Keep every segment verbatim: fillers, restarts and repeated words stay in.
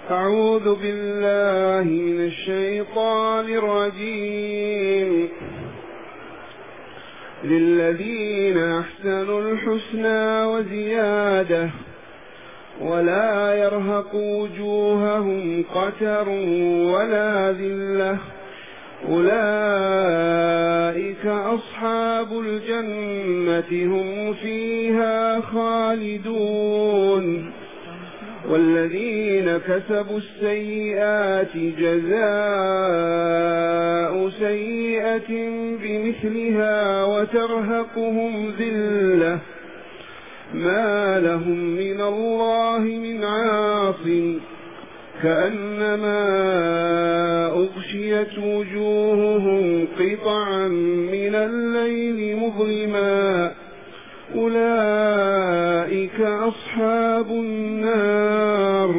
أعوذ بالله من الشيطان الرجيم. للذين أحسنوا الحسنى وزيادة ولا يرهق وجوههم قتر ولا ذلة أولئك أصحاب الجنة هم فيها خالدون. والذين كسبوا السيئات جزاء سيئة بمثلها وترهقهم ذلة ما لهم من الله من عاصم كأنما أغشيت وجوههم قطعا من الليل مظلما أولئك أصحاب النار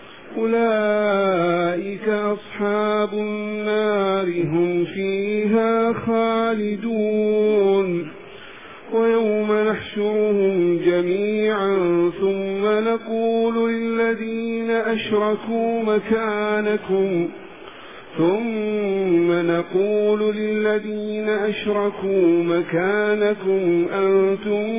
أولئك أصحاب النار هم فيها خالدون. ويوم نحشرهم جميعا ثم نقول للذين أشركوا مكانكم ثم نقول للذين أشركوا مكانكم أنتم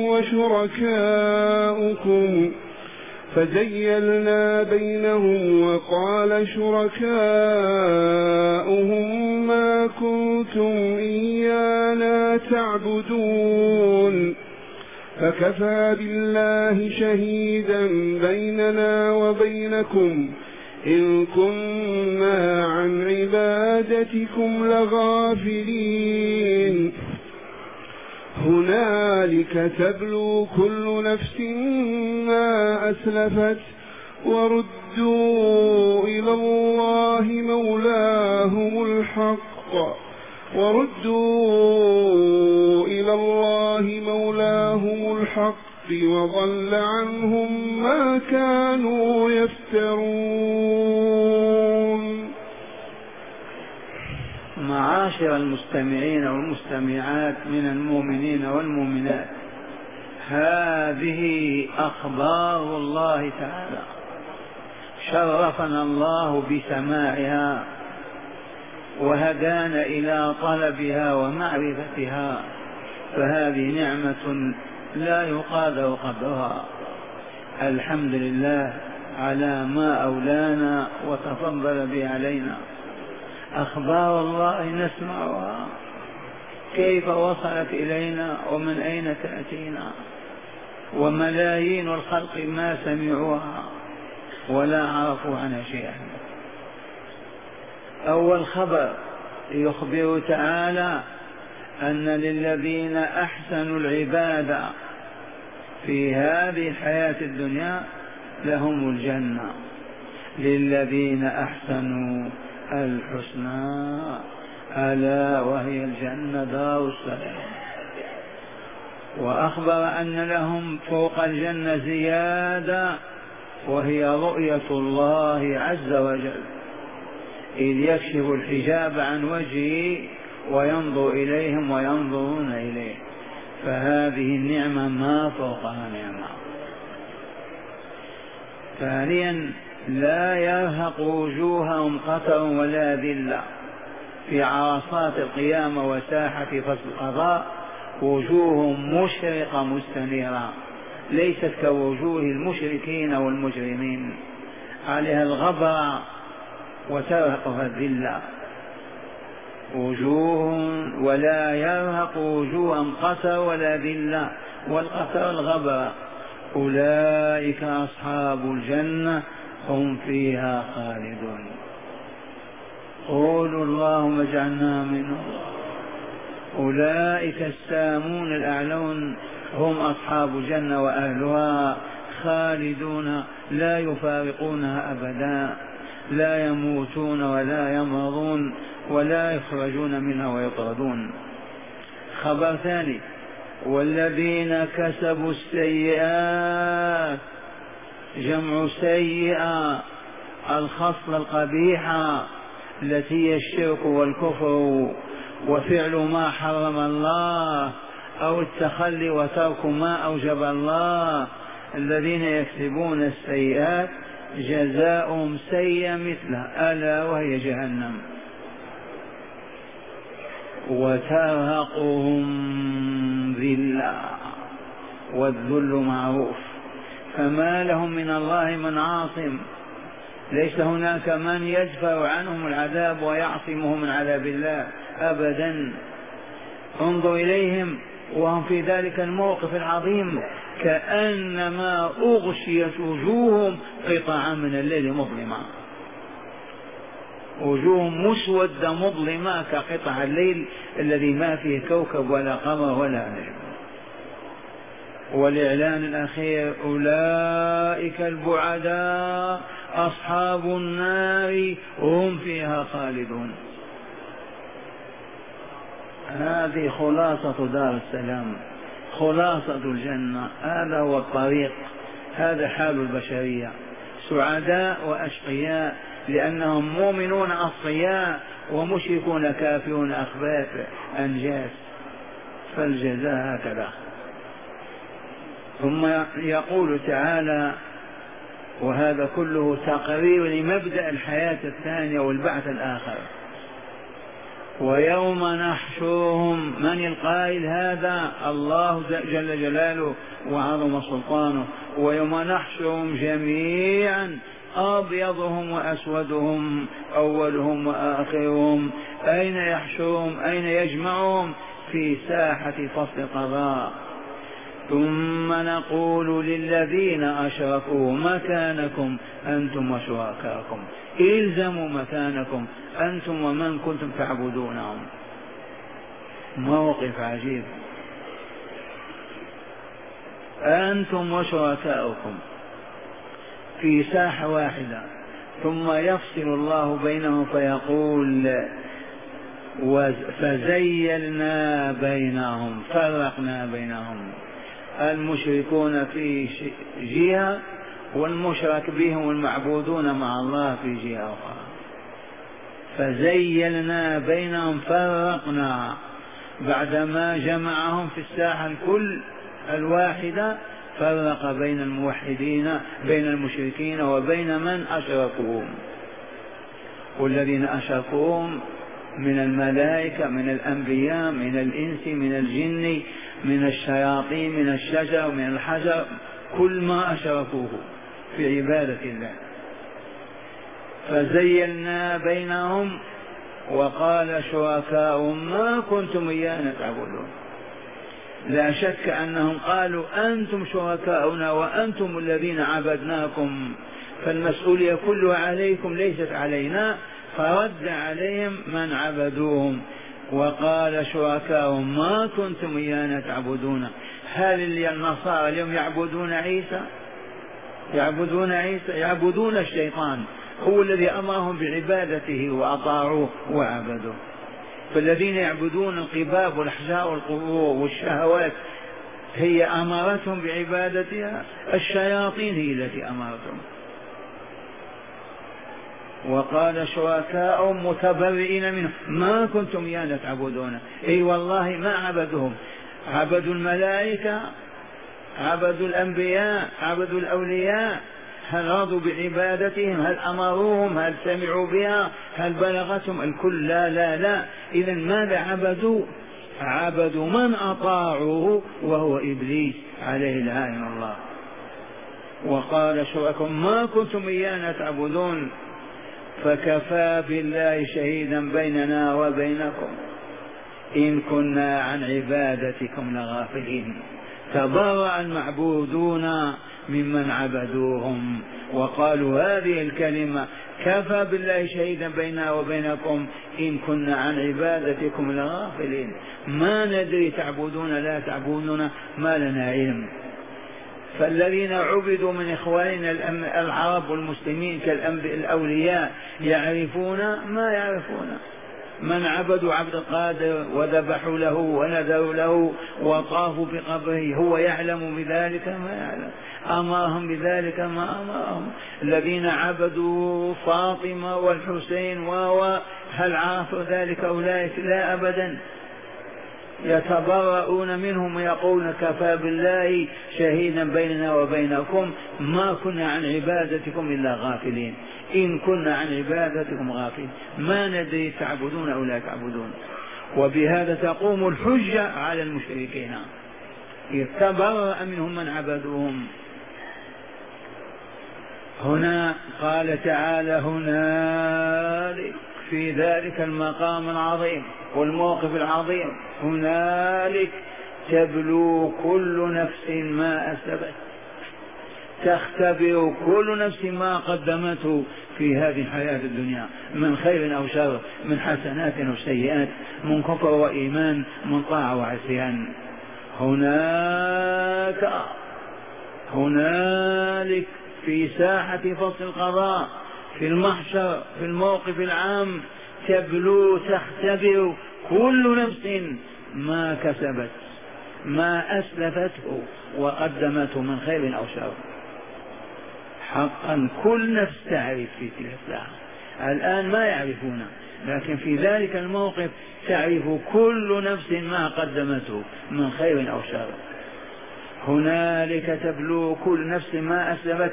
وشركاؤكم فزيلنا بينهم وقال شركاؤهم ما كنتم إيانا تعبدون فكفى بالله شهيدا بيننا وبينكم إن كنا عن عبادتكم لغافلين. هنالك تبلو كل نفس ما أسلفت وردوا إلى الله مولاهم الحق وردوا إلى الله مولاهم الحق وضل عنهم ما كانوا يفترون. معاشر المستمعين والمستمعات من المؤمنين والمؤمنات، هذه أخبار الله تعالى شرفنا الله بسماعها وهدانا إلى طلبها ومعرفتها، فهذه نعمة لا يقادر قدرها. الحمد لله على ما أولانا وتفضل به علينا. أخبار الله نسمعها كيف وصلت إلينا ومن أين تأتينا، وملايين الخلق ما سمعوها ولا عرفوا عنها شيئا. أول خبر يخبر تعالى أن للذين أحسنوا العبادة في هذه الحياة الدنيا لهم الجنة. للذين أحسنوا الحسنى ألا وهي الجنة دار السلام. وأخبر أن لهم فوق الجنة زيادة وهي رؤية الله عز وجل، إذ يكشف الحجاب عن وجهه وينظر إليهم وينظرون إليه، فهذه النعمة ما فوقها نعمة. ثانيا لا يرهق وجوههم قتر ولا ذلة. في عرصات القيامة وساحة فصل القضاء وجوههم مشرقة مستنيرة، ليست كوجوه المشركين والمجرمين، عليها الغبرة وترهقها الذلة. وجوه ولا يرهق وجوههم قتر ولا ذلة، والقتر الغبرة. أولئك أصحاب الجنة هم فيها خالدون. قولوا اللهم اجعلنا منهم. أولئك السامون الأعلون هم أصحاب الجنة وأهلها خالدون لا يفارقونها أبدا، لا يموتون ولا يمرضون ولا يخرجون منها ويطردون. خبر ثاني والذين كسبوا السيئات جمع سيئة الخصلة القبيحة التي هي الشرك والكفر وفعل ما حرم الله أو التخلي وترك ما أوجب الله. الذين يكسبون السيئات جزاؤهم سيء مثله ألا وهي جهنم وترهقهم ذلة والذل معروف فما لهم من الله من عاصم ليس هناك من يدفع عنهم العذاب ويعصمهم من عذاب الله أبدا. انظر إليهم وهم في ذلك الموقف العظيم كأنما أغشيت وجوههم قطعا من الليل مظلمة وجوههم مسودة مظلمة كقطع الليل الذي ما فيه كوكب ولا قمر ولا نجم. والإعلان الأخير أولئك البعداء أصحاب النار هم فيها خالدون. هذه خلاصة دار السلام خلاصة الجنة هذا هو الطريق هذا حال البشرية سعداء وأشقياء لأنهم مؤمنون أصفياء ومشركون كافرون أخباث أنجاس فالجزاء هكذا. ثم يقول تعالى وهذا كله تقرير لمبدأ الحياة الثانية والبعث الآخر ويوم نحشرهم من القائل هذا الله جل جلاله وعظم سلطانه ويوم نحشرهم جميعا أبيضهم وأسودهم أولهم وآخرهم أين يحشرهم أين يجمعهم في ساحة فصل قضاء ثم نقول للذين أشركوا مكانكم أنتم وشركاءكم إلزموا مكانكم أنتم ومن كنتم تعبدونهم. موقف عجيب أنتم وشركاءكم في ساحة واحدة ثم يفصل الله بينهم فيقول فزيلنا بينهم فرقنا بينهم المشركون في جهة والمشرك بهم المعبودون مع الله في جهة أخرى فزيلنا بينهم فرقنا بعدما جمعهم في الساحة الكل الواحدة فرق بين الموحدين بين المشركين وبين من أشركوهم والذين أشركوهم من الملائكة من الأنبياء من الإنس من الجن من الشياطين من الشجر من الحجر كل ما أشركوه في عبادة الله فزيلنا بينهم وقال شركاؤهم ما كنتم إيانا تعبدون. لا شك أنهم قالوا أنتم شركاؤنا وأنتم الذين عبدناكم فالمسؤولية كلها عليكم ليست علينا فرد عليهم من عبدوهم وقال شركاؤهم ما كنتم إيانا تعبدون. هل النصارى اليوم يعبدون عيسى يعبدون عيسى يعبدون الشيطان هو الذي أمرهم بعبادته وأطاعوه وعبدوه. فالذين يعبدون القباب والأحجار والقبور والشهوات هي أمرتهم بعبادتها الشياطين هي التي أمرتهم. وقال شركاؤهم متبرئين منهم ما كنتم إيانا تعبدون أي والله ما عبدوهم عبدوا الملائكة عبدوا الأنبياء عبدوا الأولياء هل رضوا بعبادتهم هل أمروهم هل سمعوا بها هل بلغتهم الكل لا لا لا. إذا ماذا عبدوا عبدوا من أطاعوه وهو إبليس عليه لعنة الله. وقال شركاؤهم ما كنتم إيانا تعبدون فكفى بالله شهيدا بيننا وبينكم إن كنا عن عبادتكم لغافلين. تبرأ المعبودون ممن عبدوهم وقالوا هذه الكلمة كفى بالله شهيدا بيننا وبينكم إن كنا عن عبادتكم لغافلين ما ندري تعبدون لا تعبدون ما لنا علم. فالذين عبدوا من إخواننا العرب والمسلمين كالأولياء يعرفون ما يعرفون. من عبدوا عبد القادر وذبحوا له ونذروا له وطافوا بقبره هو يعلم بذلك ما يعلم أمرهم بذلك ما أمرهم. الذين عبدوا فاطمة والحسين وهل عرفوا ذلك أولئك لا أبدا. يتبرؤون منهم ويقولون كفى بالله شهيدا بيننا وبينكم ما كنا عن عبادتكم إلا غافلين، إن كنا عن عبادتكم غافلين ما ندري تعبدون أو لا تعبدون. وبهذا تقوم الحجة على المشركين، يتبرأ منهم من عبدوهم. هنا قال تعالى هنالك في ذلك المقام العظيم والموقف العظيم، هنالك تبلو كل نفس ما أسلفت، تختبر كل نفس ما قدمته في هذه الحياة الدنيا من خير أو شر، من حسنات أو سيئات، من كفر وإيمان، من طاعة وعصيان. هناك هنالك في ساحة فصل القضاء، في المحشر، في الموقف العام، تبلو تختبر كل نفس ما كسبت، ما أسلفته وقدمته من خير أو شر. حقا كل نفس تعرف في تلك الساعة، الآن ما يعرفون، لكن في ذلك الموقف تعرف كل نفس ما قدمته من خير أو شر. هنالك تبلو كل نفس ما أسلفت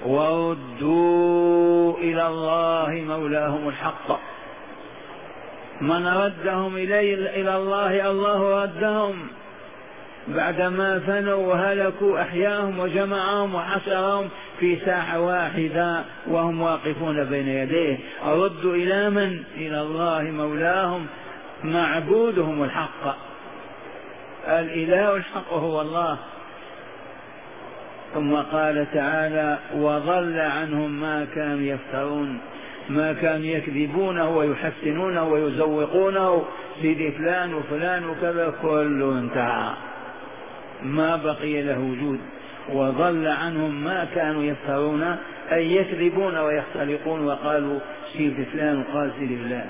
وردوا إلى الله مولاهم الحق. من ردهم إلى الله الله ردهم بعدما فنوا وهلكوا، أحياهم وجمعهم وحشرهم في ساحة واحدة وهم واقفون بين يديه. ردوا إلى من؟ إلى الله مولاهم معبودهم الحق، الإله الحق هو الله. ثم قال تعالى وضل عنهم ما كانوا يفترون، ما كانوا يكذبونه ويحسنونه ويزوقونه، سيدي فلان وفلان وكذا، كله انتهى، ما بقي له وجود. وضل عنهم ما كانوا يفترون، أي يكذبون ويختلقون وقالوا سيدي فلان وقال سيدي فلان.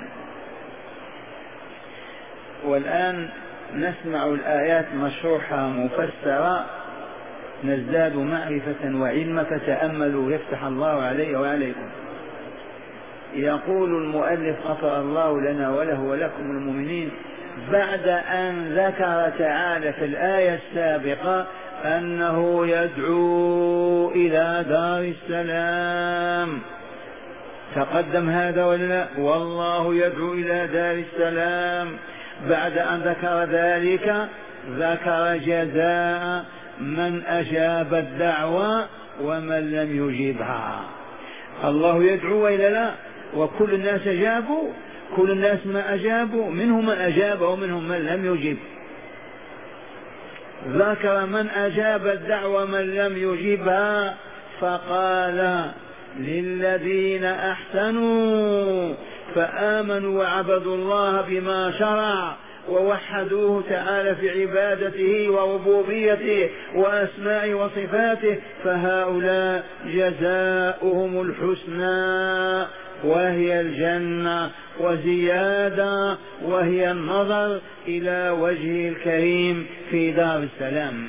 والآن نسمع الآيات مشروحة مفسرة نزداد معرفة وعلما، فتأملوا يفتح الله علي وعليكم. يقول المؤلف غفر الله لنا وله ولكم المؤمنين، بعد أن ذكر تعالى في الآية السابقة أنه يدعو إلى دار السلام، تقدم هذا ولا؟ والله يدعو إلى دار السلام. بعد أن ذكر ذلك ذكر جزاء من أجاب الدعوة ومن لم يجيبها. الله يدعو إلى لا، وكل الناس أجابوا، كل الناس ما أجابوا، منهم من أجاب ومنهم من لم يجب. ذكر من أجاب الدعوة ومن لم يجبها، فقال للذين أحسنوا فآمنوا وعبدوا الله بما شرع ووحدوه تعالى في عبادته وربوبيته وأسماء وصفاته، فهؤلاء جزاؤهم الحسنى وهي الجنة وزيادة، وهي النظر إلى وجهه الكريم في دار السلام.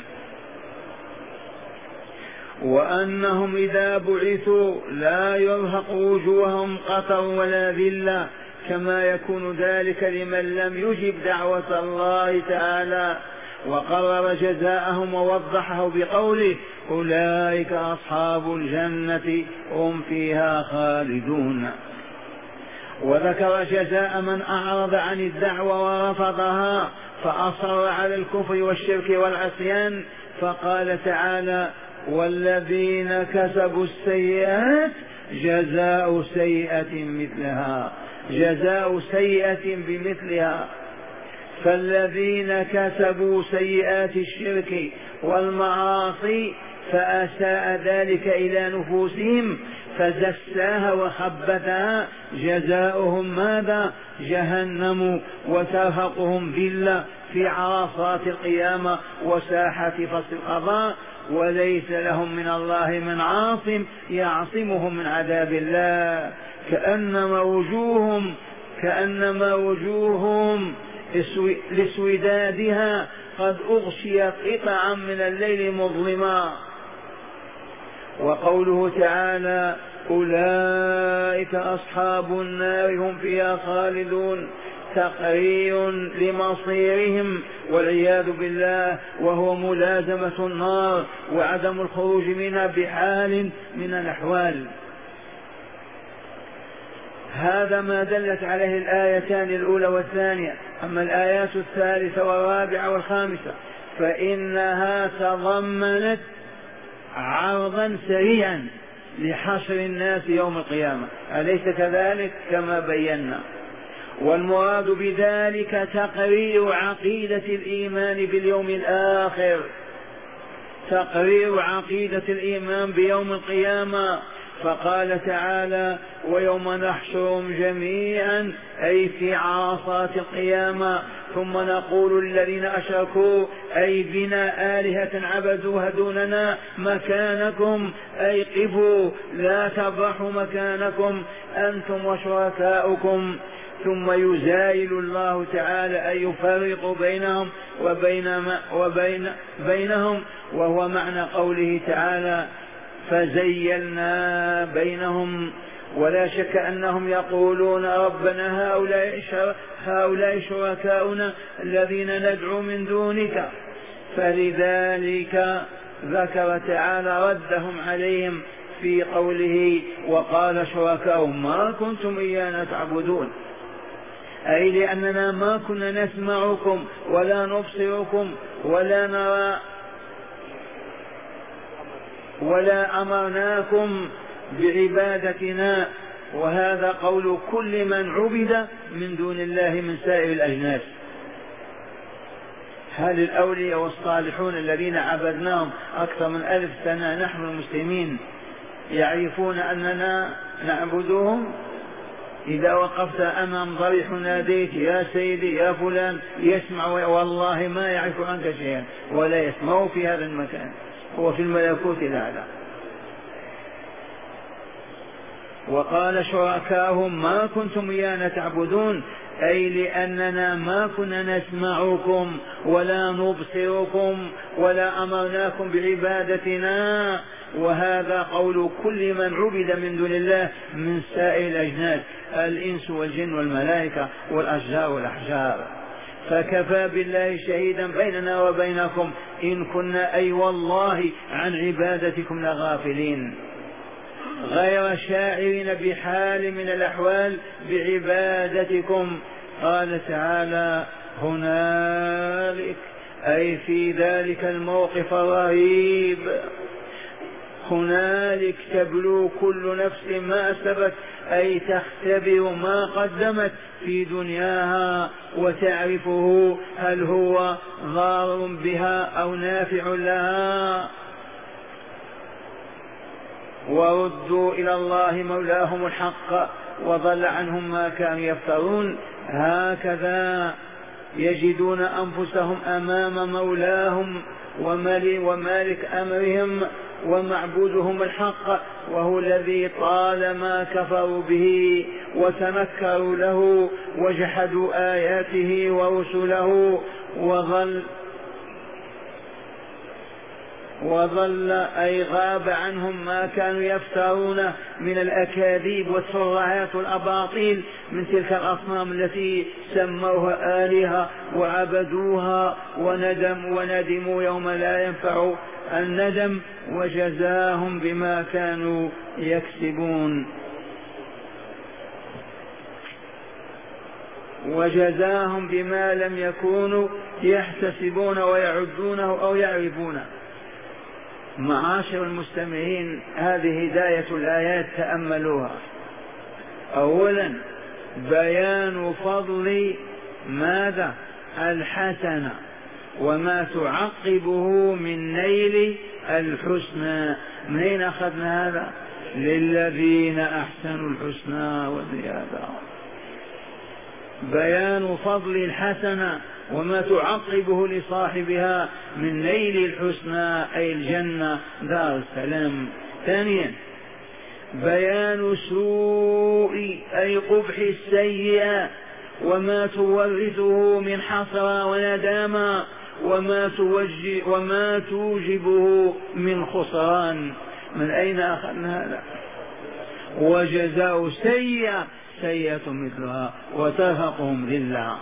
وأنهم إذا بعثوا لا يرهق وجوههم قطر ولا ذلة، كما يكون ذلك لمن لم يجب دعوة الله تعالى. وقرر جزاءهم ووضحه بقوله أولئك أصحاب الجنة هم فيها خالدون. وذكر جزاء من أعرض عن الدعوة ورفضها فأصر على الكفر والشرك والعصيان، فقال تعالى والذين كسبوا السيئات جزاء سيئة مثلها، جزاء سيئة بمثلها. فالذين كسبوا سيئات الشرك والمعاصي فأساء ذلك إلى نفوسهم فزساها وخبثها، جزاؤهم ماذا؟ جهنم، وترهقهم ذلة في عرصات القيامة وساحة فصل القضاء، وليس لهم من الله من عاصم يعصمهم من عذاب الله. كأنما وجوههم كأنما وجوههم لسودادها قد أغشيت قطعا من الليل مظلما. وقوله تعالى أولئك أصحاب النار هم فيها خالدون، تقرير لمصيرهم والعياذ بالله، وهو ملازمة النار وعدم الخروج منها بحال من الأحوال. هذا ما دلت عليه الآيتان الأولى والثانية. أما الآيات الثالثة والرابعة والخامسة فإنها تضمنت عرضا سريعا لحشر الناس يوم القيامة، أليس كذلك كما بينا؟ والمراد بذلك تقرير عقيدة الإيمان باليوم الآخر، تقرير عقيدة الإيمان بيوم القيامة. فقال تعالى: ويوم نحشرهم جميعا، أي في عرصات القيامة، ثم نقول الذين أشركوا أي بنا آلهة عبدوها دوننا مكانكم، أي قفوا لا تبرحوا مكانكم أنتم وشركاؤكم. ثم يزايل الله تعالى أي يفرق بينهم وبين وبين بينهم، وهو معنى قوله تعالى: فزيلنا بينهم. ولا شك أنهم يقولون: ربنا هؤلاء هؤلاء شركاؤنا الذين ندعو من دونك. فلذلك ذكر تعالى ردهم عليهم في قوله: وقال شركاؤهم ما كنتم إيانا تعبدون، أي لأننا ما كنا نسمعكم ولا نبصركم ولا نرى ولا أمرناكم بعبادتنا. وهذا قول كل من عبد من دون الله من سائر الأجناس. هل الأولياء والصالحون الذين عبدناهم أكثر من ألف سنة نحن المسلمين يعرفون أننا نعبدهم؟ إذا وقفت أمام ضريح ناديت: يا سيدي يا فلان، يسمع والله ما يعرف عنك شيئا ولا يسمع في هذا المكان، هو في الملكوت الأعلى. وقال شركاهم ما كنتم إيانا تعبدون، أي لأننا ما كنا نسمعكم ولا نبصركم ولا أمرناكم بعبادتنا. وهذا قول كل من عبد من دون الله من سائر الأجناس، الإنس والجن والملائكة والأشجار والأحجار. فكفى بالله شهيدا بيننا وبينكم إن كنا أي والله عن عبادتكم لغافلين، غير شاعرين بحال من الأحوال بعبادتكم. قال تعالى: هنالك، أي في ذلك الموقف الرهيب، هنالك تبلو كل نفس ما أسلفت، أي تختبر ما قدمت في دنياها وتعرفه هل هو ضار بها أو نافع لها. وردوا إلى الله مولاهم الحق وضل عنهم ما كانوا يفترون. هكذا يجدون أنفسهم أمام مولاهم ومالك أمرهم ومعبودهم الحق، وهو الذي طالما كفروا به وتنكروا له وجحدوا آياته ورسله وظل وظل أي غاب عنهم ما كانوا يفترون من الأكاذيب والترهات والأباطيل من تلك الأصنام التي سموها آلهة وعبدوها وندم وندموا يوم لا ينفع الندم، وجزاهم بما كانوا يكسبون وجزاهم بما لم يكونوا يحتسبون ويعدونه أو يعرفونه. معاشر المستمعين، هذه هداية الآيات تأملوها. أولا بيان فضل ماذا؟ الحسنة وما تعقبه من نيل الحسنى. من أين أخذنا هذا؟ للذين أحسنوا الحسنى وزيادة. بيان فضل الحسنة وما تعقبه لصاحبها من نيل الحسنى أي الجنة دار السلام. ثانيا بيان سوء أي قبح السيئة وما تورثه من حسرة وندامة وما, وما توجبه من خسران. من أين أخذنا هذا؟ وجزاء سيئة سيئة مثلها وترهقهم ذلة.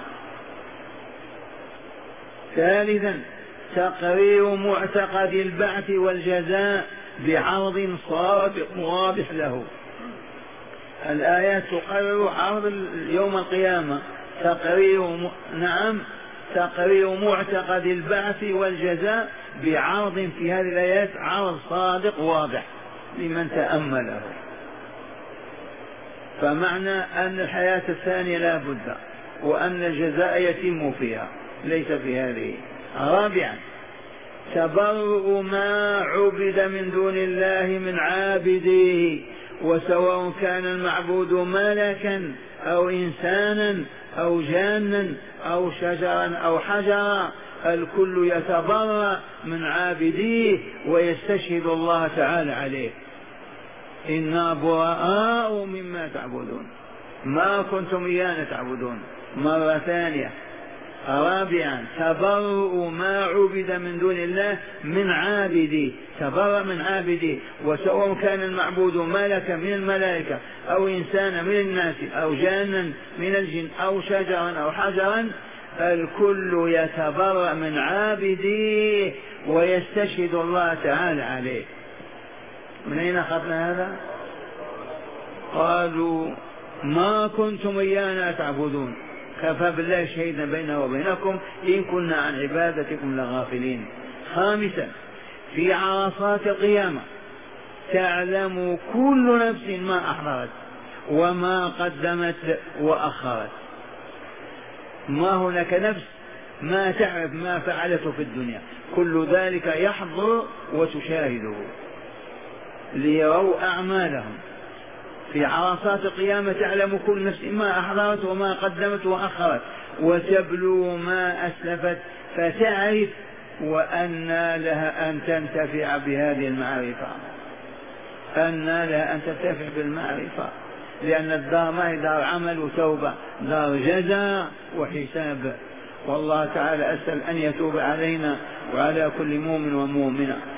ثالثا تقرير معتقد البعث والجزاء بعرض صادق واضح له. الآيات تقرر عرض يوم القيامة، تقرير م... نعم تقرير معتقد البعث والجزاء بعرض في هذه الآيات، عرض صادق واضح لمن تأمله. فمعنى أن الحياة الثانية لا بد، وأن الجزاء يتم فيها ليس في هذه. رابعا تبرؤ ما عبد من دون الله من عابديه، وسواء كان المعبود ملكا أو إنسانا أو جانا أو شجرا أو حجرا، الكل يتبرأ من عابديه ويستشهد الله تعالى عليه. إنا براء مما تعبدون ما كنتم إيانا تعبدون. مرة ثانية. رابعا تبرؤ ما عبد من دون الله من عابديه، تبرأ من عابديه، وسواء كان المعبود ملكا من الملائكة أو إنسانا من الناس أو جانا من الجن أو شجرا أو حجرا، الكل يتبرأ من عابديه ويستشهد الله تعالى عليه. من أين أخذنا هذا؟ قالوا ما كنتم إيانا تعبدون، كفى بالله شهيدا بيننا وبينكم إن كنا عن عبادتكم لغافلين. خامسا في عرصات القيامة تعلم كل نفس ما أحضرت وما قدمت وأخرت. ما هناك نفس ما تعرف ما فعلته في الدنيا، كل ذلك يحضر وتشاهده ليروا أعمالهم. في عرصات القيامة تعلم كل نفس ما أحضرت وما قدمت وأخرت، وتبلو ما أسلفت فتعرف وأن لها أن تنتفع بهذه المعرفة، أن لها أن تنتفع بالمعرفة، لأن الدار ما هي دار عمل وتوبة، دار جزاء وحساب. والله تعالى أسأل أن يتوب علينا وعلى كل مؤمن ومؤمنة.